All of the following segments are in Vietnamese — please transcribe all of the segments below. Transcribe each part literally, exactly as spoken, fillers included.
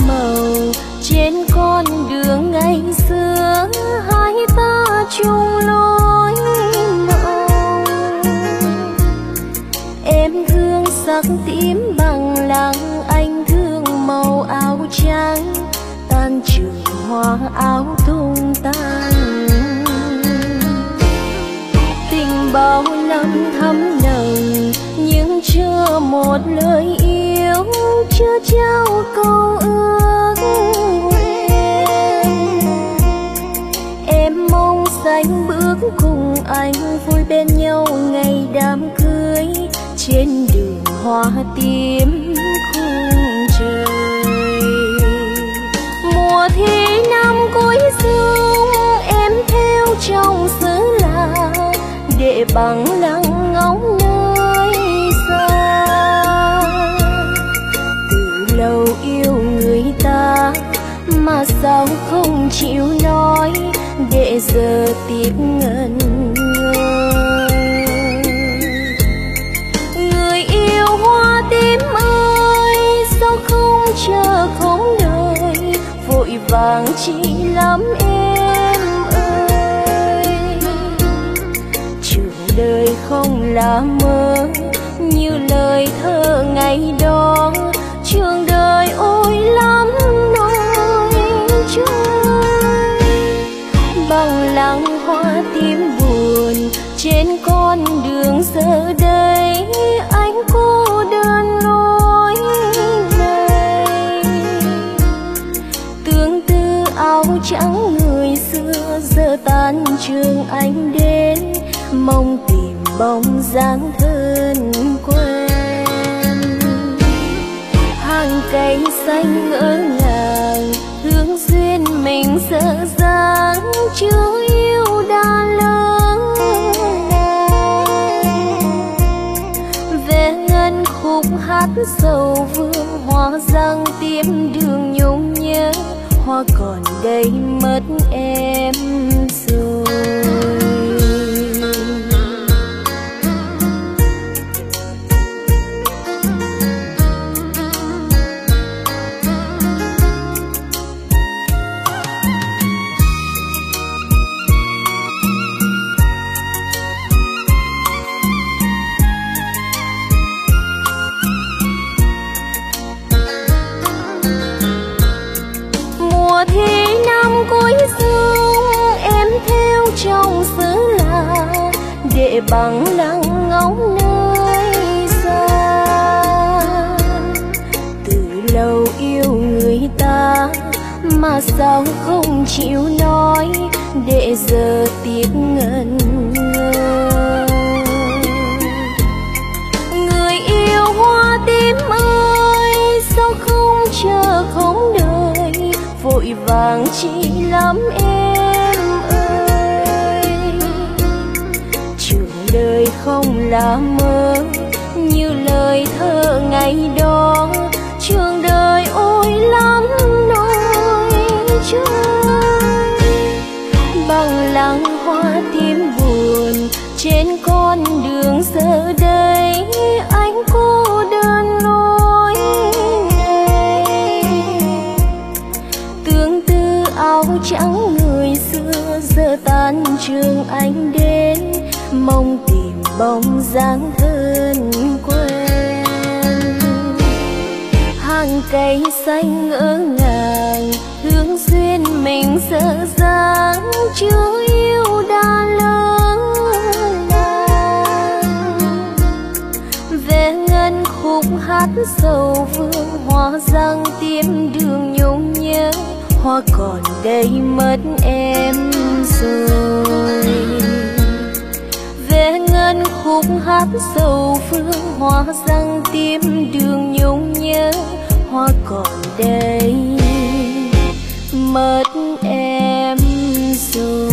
màu trên con đường ngày xưa, hai ta chung lối mộng. Em thương sắc tím bằng lăng, anh thương màu áo trắng, tan trường hoa áo tung tan. Tình bao năm thắm nồng nhưng chưa một lời yêu, chưa trao câu ước em. Em mong xanh bước cùng anh vui bên nhau ngày đám cưới, trên đường hoa tím khung trời. Mùa thi năm cuối xuân em theo trong xứ lạ, để bằng lăng ngóng nơi xa. Từ lâu yêu người ta mà sao không chịu nói, để giờ tiếc ngẩn ngơ. Người yêu hoa tím ơi, sao không chờ không đợi, vội vàng chỉ lắm em ơi. Trường đời không là mơ như lời thơ ngày đó, trường đời ôi lắm nỗi trôi. Bằng lăng hoa tím buồn trên con đường giờ đây, anh cô đơn lối này. Tương tư áo trắng người xưa giờ tan trường anh đến, mong tìm bóng dáng thân quen. Hàng cây xanh ngỡ ngàng, hướng duyên mình dở dang, chưa yêu đã lớn nàng. Về ngân khúc hát sầu vương, hoa răng tiếp đường nhung nhớ, hoa còn đây mất em rồi. Trong xứ lạ để bằng lăng ngóng nơi xa. Từ lâu yêu người ta mà sao không chịu nói, để giờ tiếc ngẩn ngơ. Người yêu hoa tím ơi, sao không chờ không đợi, vội vàng chỉ lắm em. Đời không là mơ như lời thơ ngày đó, trường đời ôi lắm nỗi trôi. Bằng lăng hoa tím buồn trên con đường giờ đây, anh cô đơn lối này. Tương tư áo trắng người xưa giờ tan trường anh đến, mong tìm bóng dáng thân quen. Hàng cây xanh ngỡ ngàng, hướng duyên mình dở dang, chưa yêu đã lớn nàng. Về ngân khúc hát sầu vương, hoa răng tiếp đường nhung nhớ, hoa còn đây mất em rồi. Về ngân khúc hát sầu phương, hoa răng tím đường nhung nhớ, hoa còn đây mất em rồi.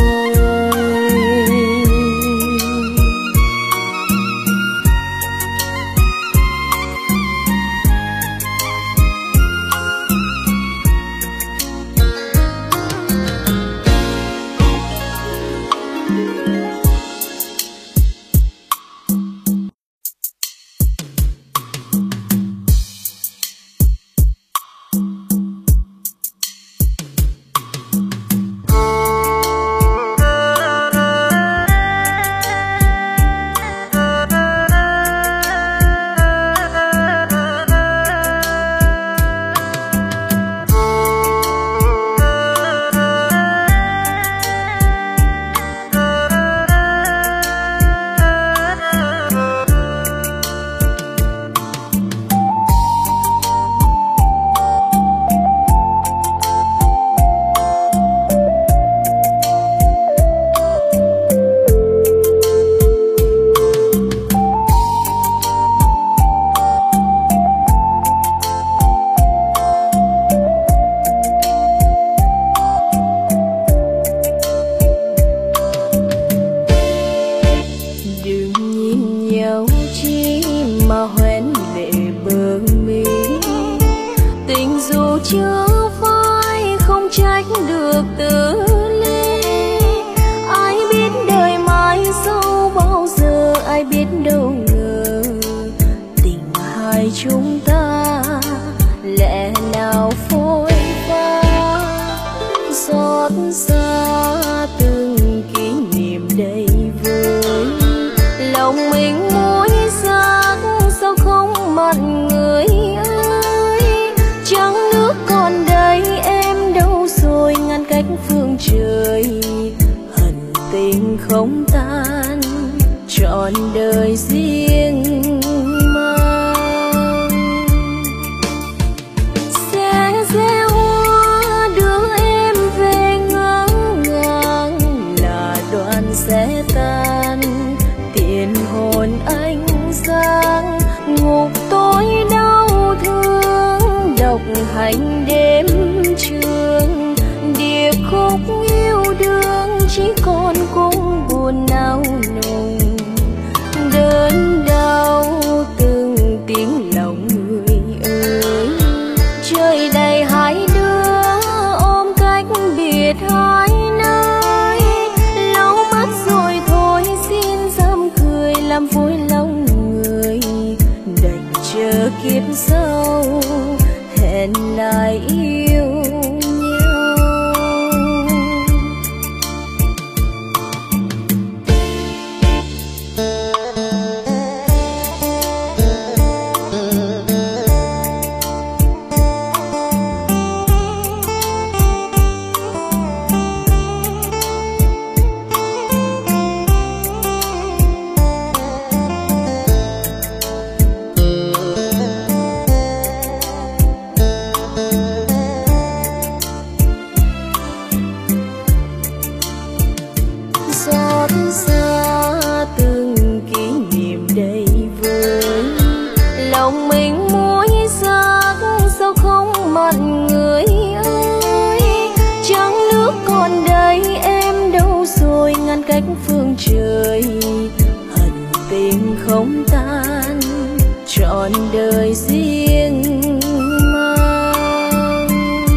lại yêu nhau. Xót xa từng kỷ niệm đầy vơi, lòng mình muối sắc sao không mặn người ơi. Trăng nước còn đây em đâu rồi, ngăn cách phương trời, hận tình không tan trọn đời riêng mang.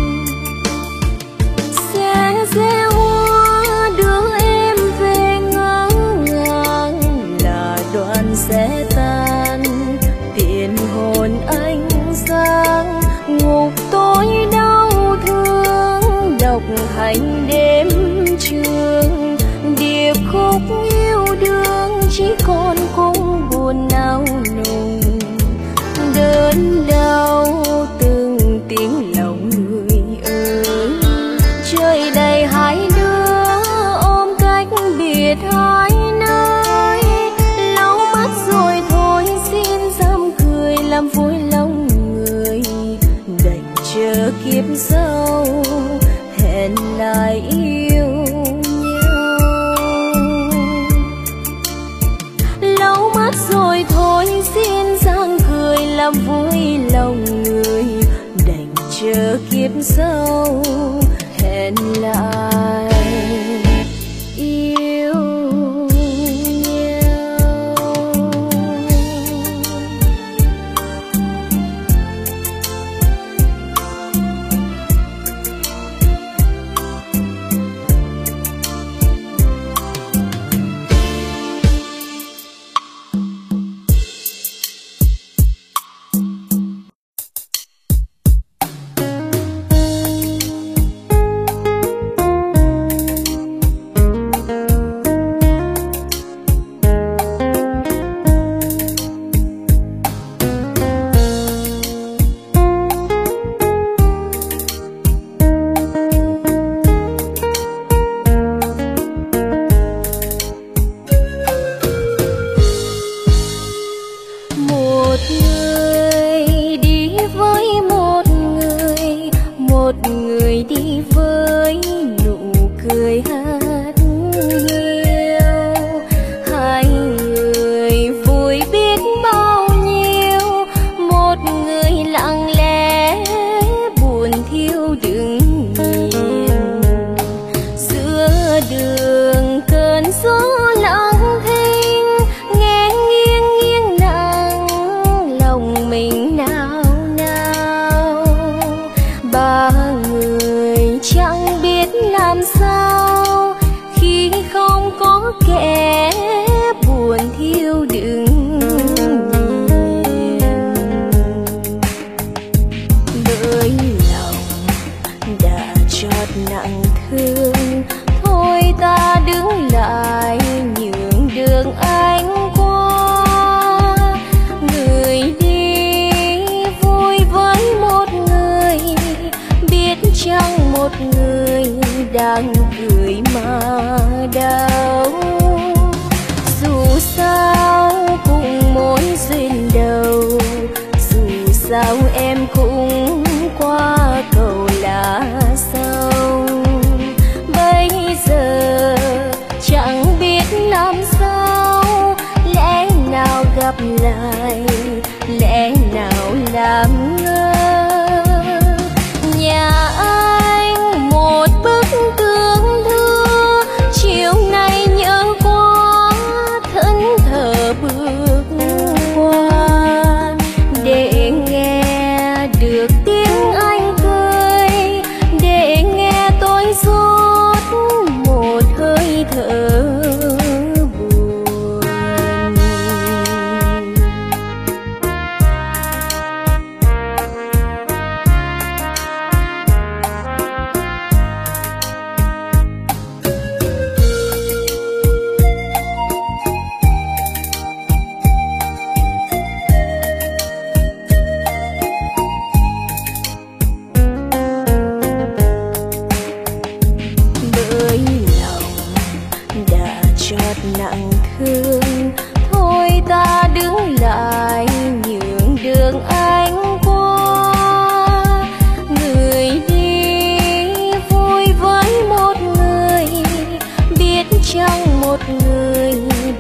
Sẽ gieo hoa đưa em về ngang ngang, là đoạn sẽ tan tiền hồn ánh sáng. Ngục tối đau thương độc hành đêm trường, điệp khúc yêu đương chỉ còn cung buồn nao nùng. Đớn đau từng tiếng lòng người ơi, trời đầy hai đứa ôm cách biệt hai nơi. Lau mắt rồi thôi xin dám cười làm vui lòng người, đành chờ kiếp sau hẹn lại yêu nhau. Lau mắt rồi thôi xin dáng cười làm vui lòng người, đành chờ kiếp sau hẹn lại yêu nhau. Đang cười mà đau, dù sao cũng mối duyên đầu, dù sao em cũng qua cầu lá sông. Bây giờ chẳng biết làm sao, lẽ nào gặp lại, lẽ nào làm ngơ. Nhà anh một bức tường thưa, chiều nay nhớ quá thẫn thờ bước qua, để nghe được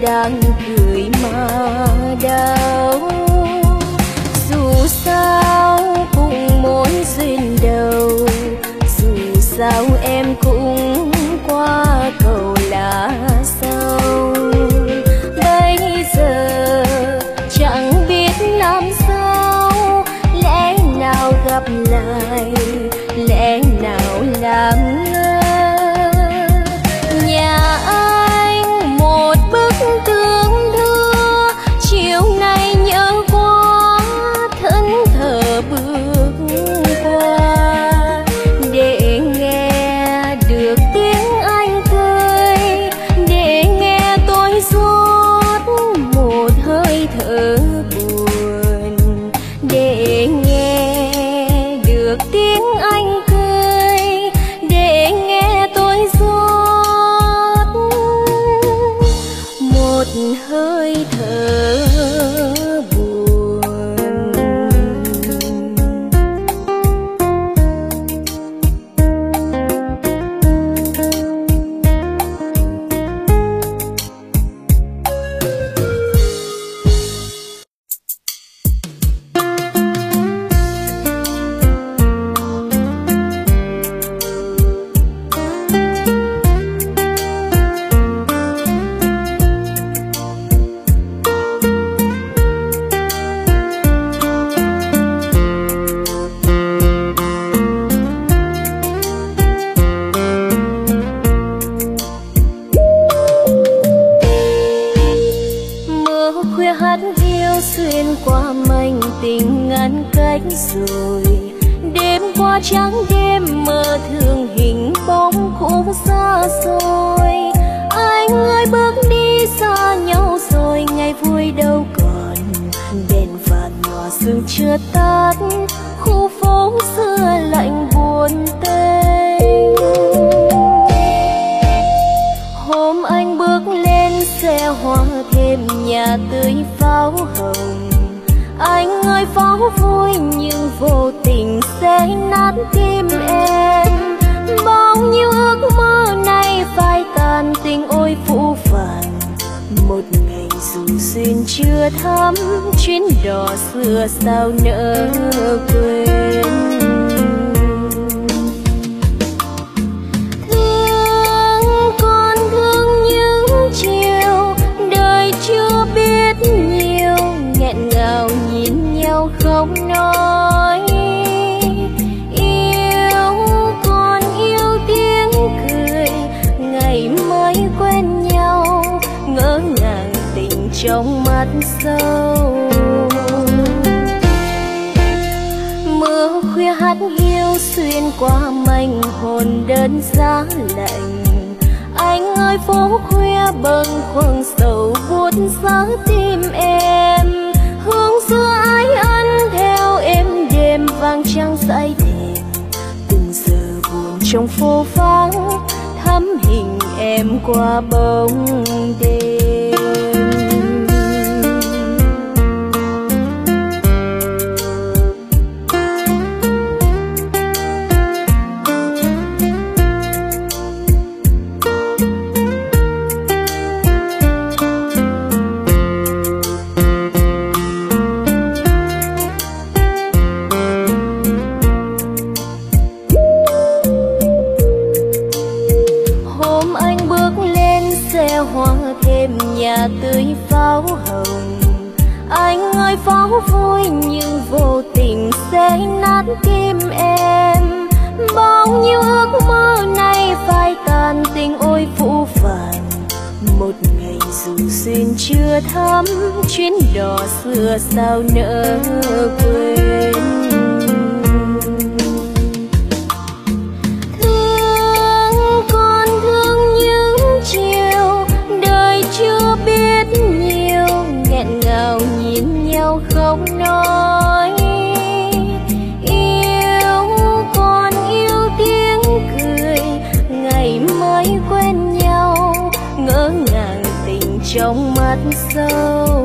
dáng cười mà đau. Dù sao cũng mỗi duyên đầu, dù sao em cũng qua cầu lá sâu. Bây giờ chẳng biết làm sao, lẽ nào gặp lại, lẽ nào làm ngơ. Nhà anh một bức tường thưa, chiều nay nhớ quá thẫn thờ bước qua, để nghe được tiếng anh cười, để nghe tôi rót một hơi thở buồn, để nghe được tiếng anh cười, để nghe tôi rót một hơi thở buồn. Xuyên qua mảnh tình ngăn cách rồi, đêm qua trắng đêm mơ thương hình bóng khung xa xôi. Anh ơi bước đi xa nhau rồi, ngày vui đâu còn, đèn vàng nhỏ sương chưa tắt, khu phố xưa lạnh buồn tênh. Hôm anh bước lên xe hoa thêm nhà tươi pháo hồng. Anh ơi pháo vui nhưng vô tình sẽ nát tim em. Bao nhiêu ước mơ này phai tàn, tình ôi phũ phàng. Một ngày dù duyên chưa thắm, chuyến đò xưa sao nỡ quên. Thương con thương những chiều đời chưa biết nhiều, nghẹn ngào nhìn nhau không nói. Yêu còn yêu tiếng cười, ngày mới quen nhau, ngỡ ngàng tình trong mắt sâu. Mưa khuya hát hiu xuyên qua mảnh hồn đơn giá lạnh. Anh ơi phố khuya bâng khuâng sầu buốt giá tim em. Hương xưa ái ân theo êm đêm vang trăng dãi thềm. Từng giờ buồn trong phố vắng, thắm hình em qua bóng đêm. Nhà tươi pháo hồng. Anh ơi pháo vui nhưng vô tình sẽ nát tim em. Bao nhiêu ước mơ này phai tàn, tình ôi phũ phàng. Một ngày dù duyên chưa thắm, chuyến đò xưa sao nỡ quên. Thương con thương những chiều đời chưa biết nhiều, nghẹn ngào nhìn nhau không nói. Yêu còn yêu tiếng cười, ngày mới quen nhau, ngỡ ngàng tình trong mắt sâu.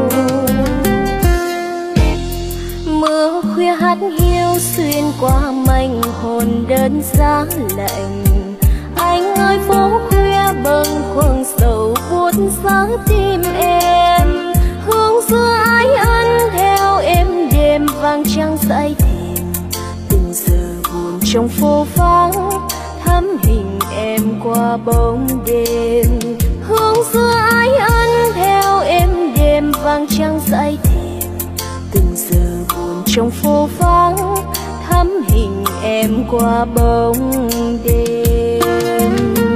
Mưa khuya hát hiu xuyên qua mảnh hồn đơn giá lạnh. Anh ơi phố khuya bâng khuâng sầu buốt giá tim em, hương xưa ái ân theo êm đềm vàng trăng dãi thềm. Từng giờ buồn trong phố vắng thắm hình em qua bóng đêm, hương xưa ái ân theo êm đềm vàng trăng dãi thềm. Từng giờ buồn trong phố vắng thắm hình em qua bóng đêm.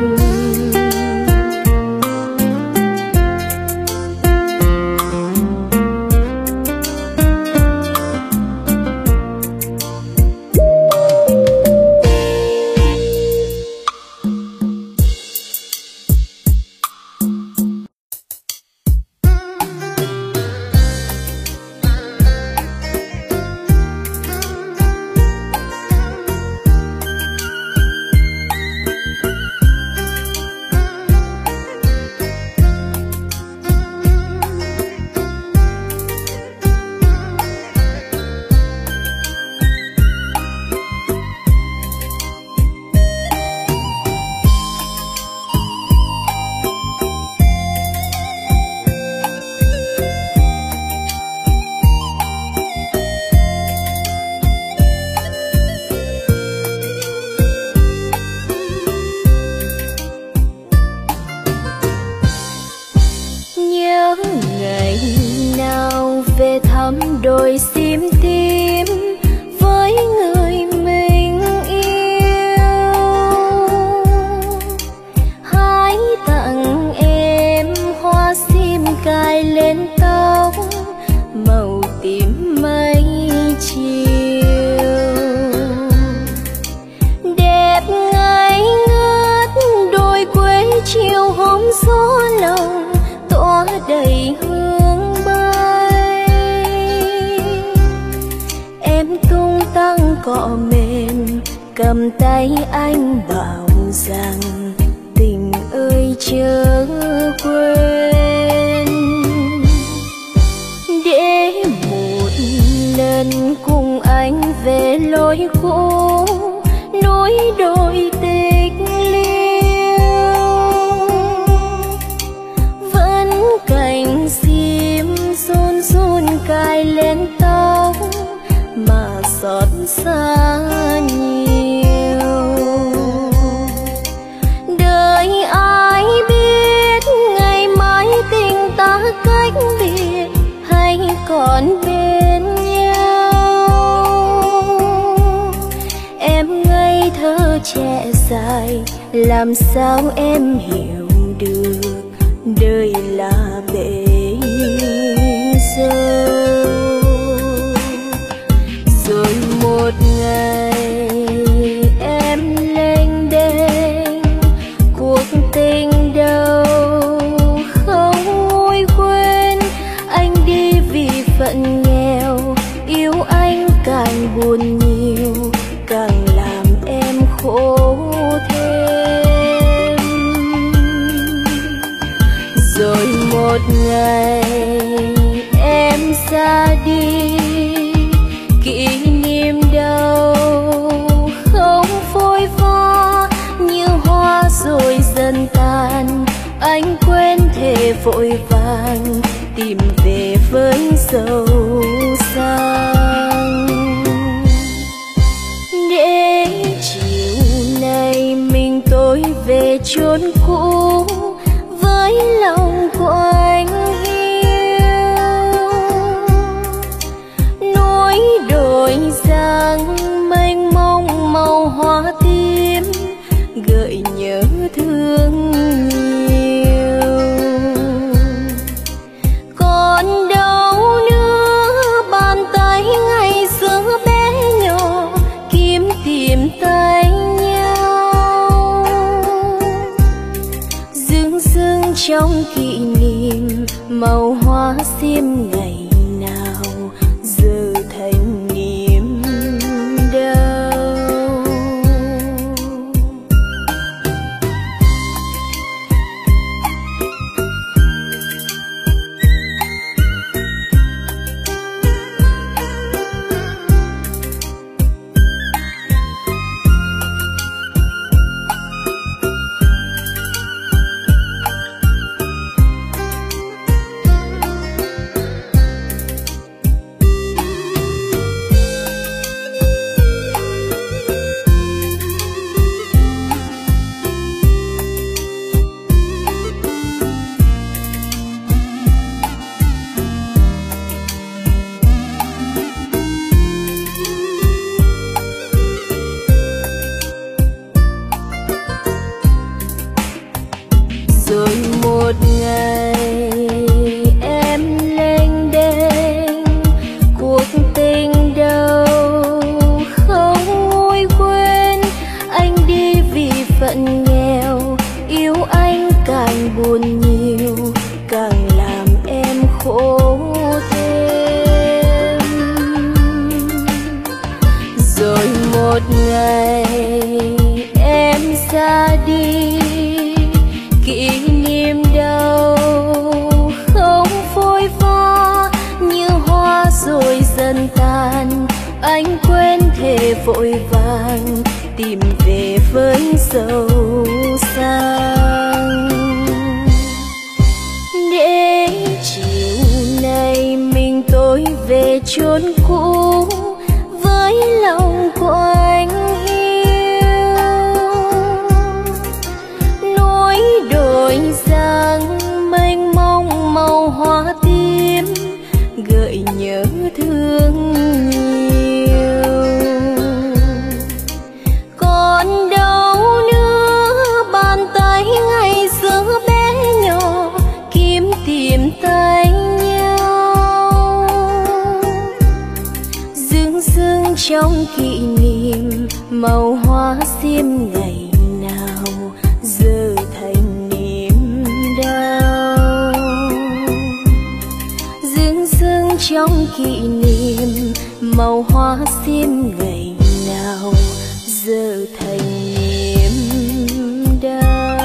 Đôi sim tím với người mình yêu, hãy tặng em hoa sim cài lên tóc màu tím mây chiều, đẹp ngây ngất đôi quê chiều hôm gió lòng tỏa đầy hương bay. Tung tăng cọ mềm cầm tay anh bảo rằng tình ơi chớ quên, để một lần cùng anh về lối cũ nối đôi tích liêu. Vẫn cành sim run run cài lên tóc mà xót xa nhiều. Đời ai biết ngày mai tình ta cách biệt hay còn bên nhau. Em ngây thơ trẻ dài làm sao em hiểu được đời là bể dâu. Rồi một ngày em lênh đênh cuộc tình đâu không nguôi quên. Anh đi vì phận nghèo, yêu anh càng buồn nhiều, càng làm em khổ thêm. Rồi một ngày em ra đi, kỷ niệm đâu không phôi pha như hoa rồi dần tàn. Anh quên thề vội vàng tìm về với dấu sang, để chiều nay mình tôi về chốn cũ với lòng của anh đôi giang mênh mông màu hoa tím gợi nhớ thương nhiều. Còn đâu nữa bàn tay ngày xưa bé nhỏ kiếm tìm tay nhau, dưng dưng trong kỷ niệm màu hoa sim ngày nào giờ thành niềm đau. về với giàu sang. Để chiều nay mình tôi về chốn cũ với lòng của anh yêu. Núi đồi giang mênh mông màu hoa tím gợi nhớ thương nhiều. Còn đâu nữa bàn tay ngày xưa bé nhỏ kiếm tìm tay nhau. Dương dương trong kỷ niệm màu hoa xiêm ngày nào giờ thành niềm đau. Dương dương trong kỷ niệm màu hoa xiêm ngày nào giờ thành niềm đau.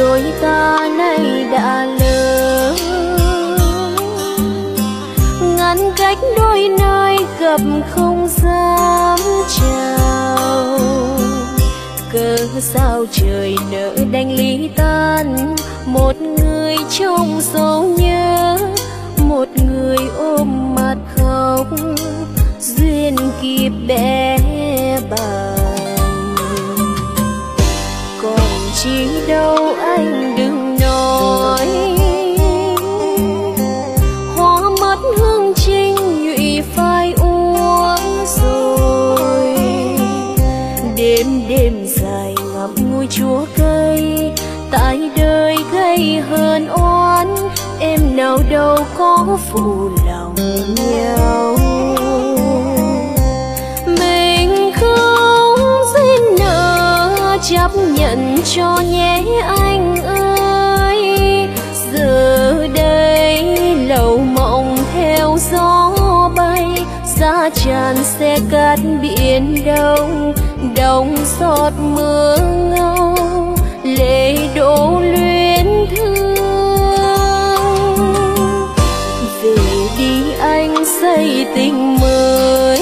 đôi ta nay đã lớn, ngăn cách đôi nơi gặp không dám chào. Cớ sao trời nỡ đành ly tan, một người trong dấu nhớ, một người ôm mặt khóc, duyên kiếp bé bàng. Còn chi đâu anh đừng nói, hoa mất hương trinh nhụy phai uống rồi. Đêm đêm dài ngắm ngôi chúa cây, tại đời gây hờn oán, em nào đâu có phụ lòng nhau. Mình không xin nợ chấp nhận cho nhé anh ơi, giờ đây lầu mộng theo gió bay, giá tràn xe cát biển đông, đông giọt mưa ngâu, lệ đổ luyến thương. Về đi anh xây tình mới,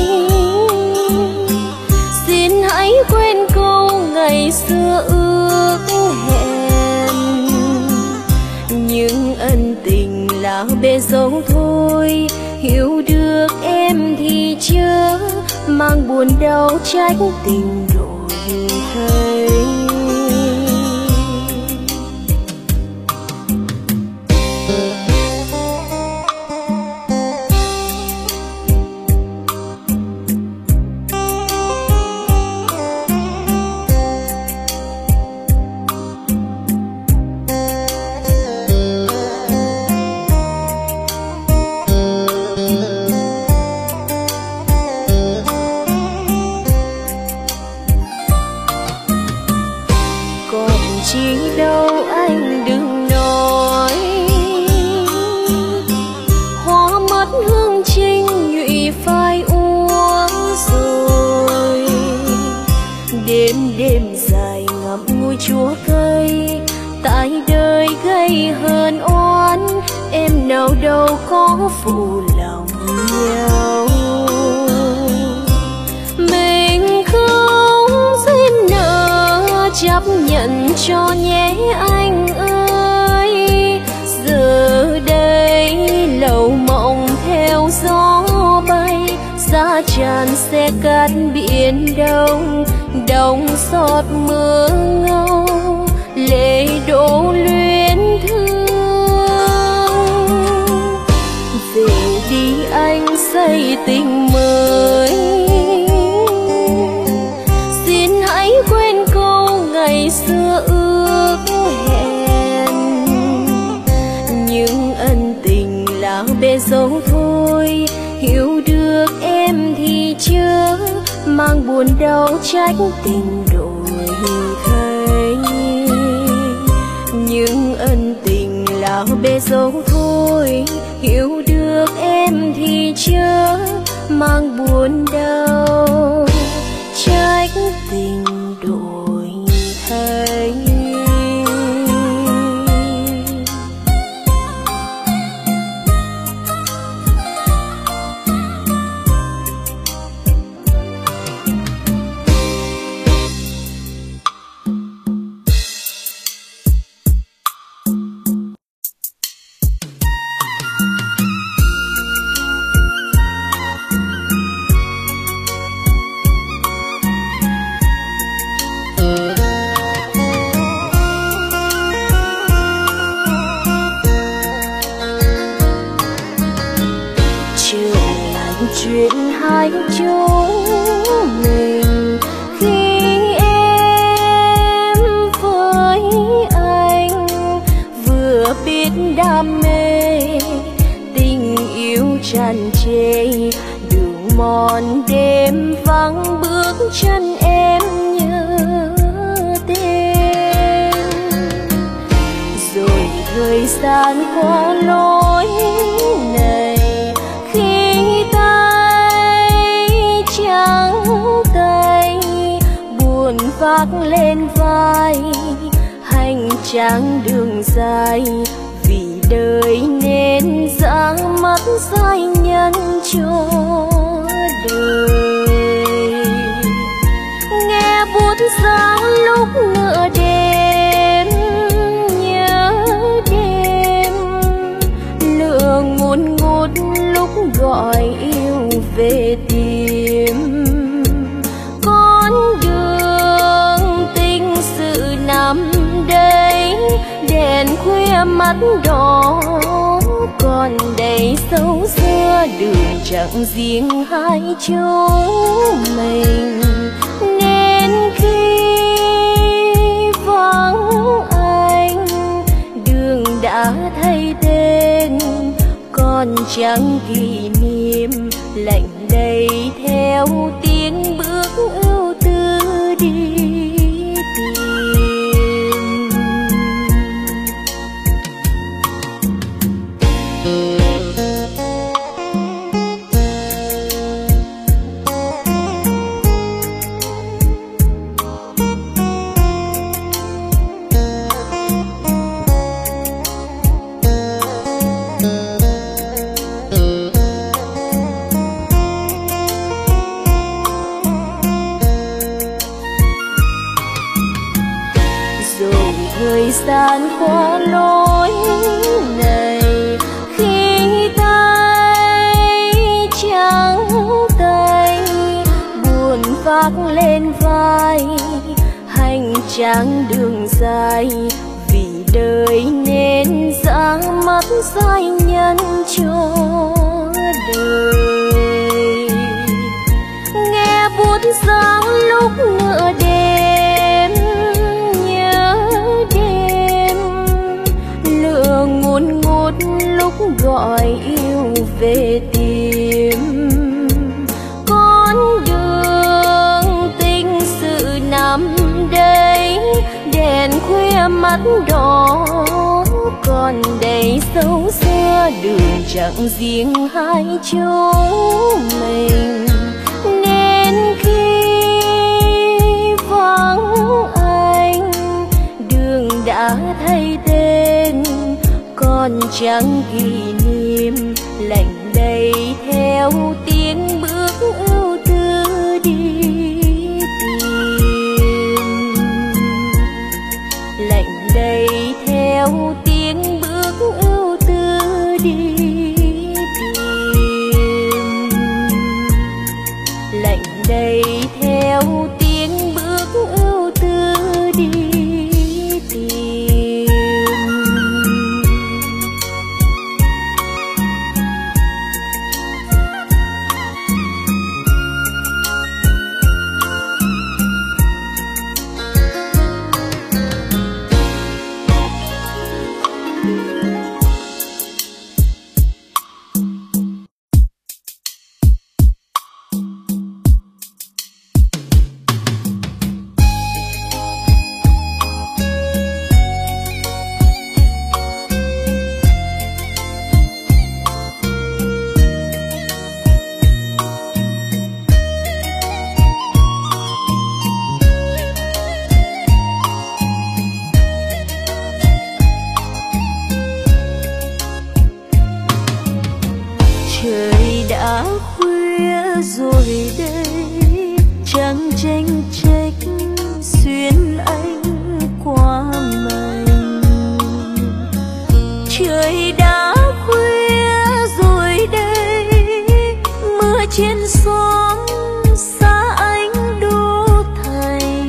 xin hãy quên câu ngày xưa ước hẹn. Những ân tình là bề dâu thôi, hiểu được em thì chớ mang buồn đau trách tình đổi thay. Chỉ đâu anh đừng nói, hoa mất hương trinh nhụy phai uống rồi. Đêm đêm dài ngắm ngôi chúa cây, tại đời gây hờn oán, em nào đâu có phụ lòng nhau. Mình không xin nợ chấp nhận cho nhé anh ơi, giờ đây lầu mộng theo gió bay, giá tràn xe cát biển đông, đông giọt mưa ngâu, lệ đổ luyến thương. Về đi anh xây tình mới, xin hãy quên câu ngày xưa ước hẹn. Những ân tình là bề dâu thôi, hiểu được em thì chớ mang buồn đau trách tình đổi thay. Những ân tình là bề dâu thôi, hiểu được em thì chớ mang buồn đau trách tình đổi thay. Chuyện hai chúng mình khi em với anh vừa biết đam mê, tình yêu tràn trề đường mòn đêm vắng bước chân em nhớ tên. Rồi thời gian qua lối này, khi vác lên vai hành chặng đường dài, vì đời nên ra mắt sai nhân cho đời. Nghe buốt giá lúc nửa đêm, nhớ đêm lửa ngùn ngút lúc gọi yêu về tìm. Con đường tình sự nằm đây, đèn khuya mắt đỏ còn đầy sâu xưa. Đường chẳng riêng hai chúng mình, nên khi vắng anh đường đã thay tên. Còn chẳng kỷ niệm lạnh đầy theo tiếng bước ưu tư đi thời gian qua lối này. Khi tay trắng tay buồn vác lên vai, hành trang đường dài, vì đời nên ra mắt sai nhân cho đời. Nghe buốt giá lúc nửa đêm, nhớ đêm lửa ngùn ngút lúc gọi yêu về tìm. Con đường tình sự nằm đây, đèn khuya mắt đỏ còn đầy sâu xưa. Đường chẳng riêng hai chúng mình, nên khi vắng anh đường đã thay tên. Còn chẳng kỷ niệm lạnh đầy theo tiếng bước ưu tư đi tìm. Lạnh đầy theo tiếng bước ưu tư đi tìm. Lạnh đầy theo tiếng bước ưu tư đi tìm. Trời đã khuya rồi đây, trăng tranh trách xuyên anh qua mình. Trời đã khuya rồi đây, mưa trên xóm xa anh đô thành.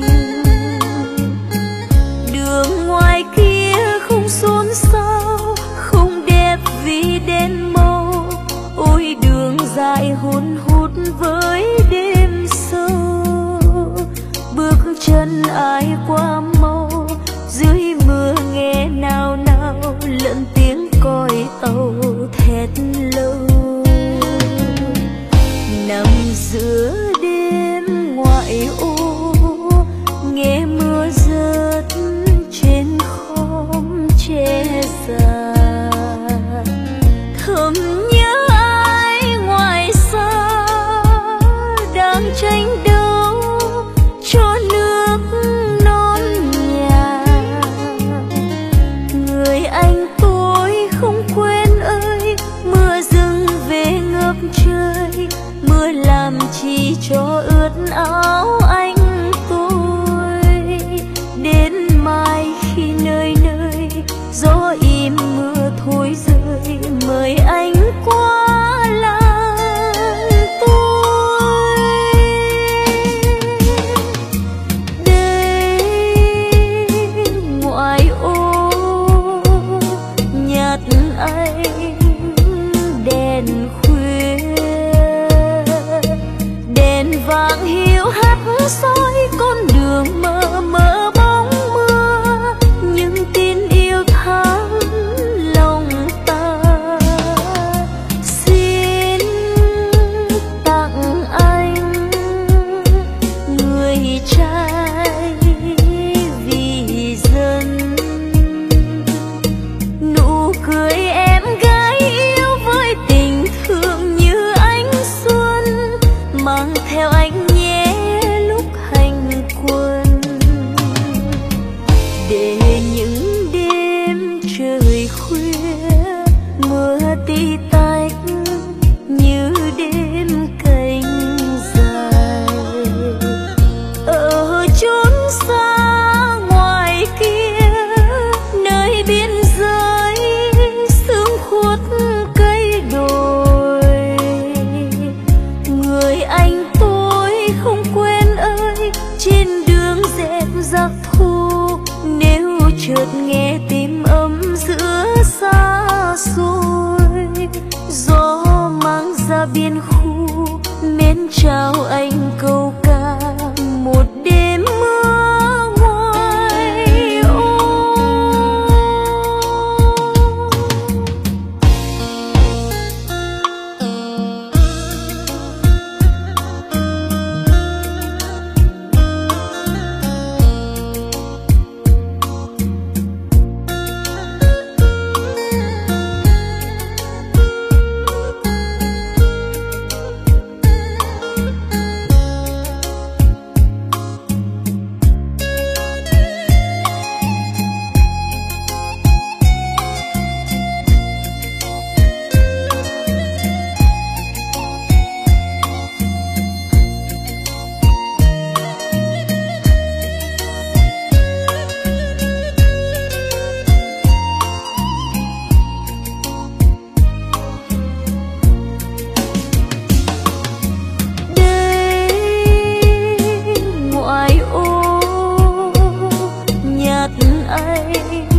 Đường ngoài kia không xôn xao, không đẹp vì đèn màu. Ôi đường dài hun hút với đêm sâu, bước chân ai qua mau. Dưới mưa nghe nào nào lẫn tiếng còi tàu thét lâu. Nằm giữa đêm ngoại ô, nghe mưa rớt trên khóm tre già. Thầm nhớ ai ngoài xa đang tranh đấu cho nước non vai khi nơi nơi gió im mưa thôi rơi, mời anh qua làng tôi. Đây ngoại ô nhạt anh đèn khuya, đèn vàng hiu hắt soi con đường mờ mờ bóng mưa, những tin yêu thắm lòng ta. Xin tặng anh người trai vì dân, nụ cười em gái yêu với tình thương như ánh xuân, mang theo anh nhé lúc hành quân. Để những đêm trời khuya mưa tí tách như đêm cành dài, ở chốn xa ngoài kia nơi biên giới sương khuất cây đồi, người anh tôi không quên ơi trên đường dẹp giặc thu. Nếu chợt nghe tim ấm giữa xa xôi, gió mang ra biên khu mến chào anh câu ca một đêm mưa ngoài ô. Ngoại ô nhạt anh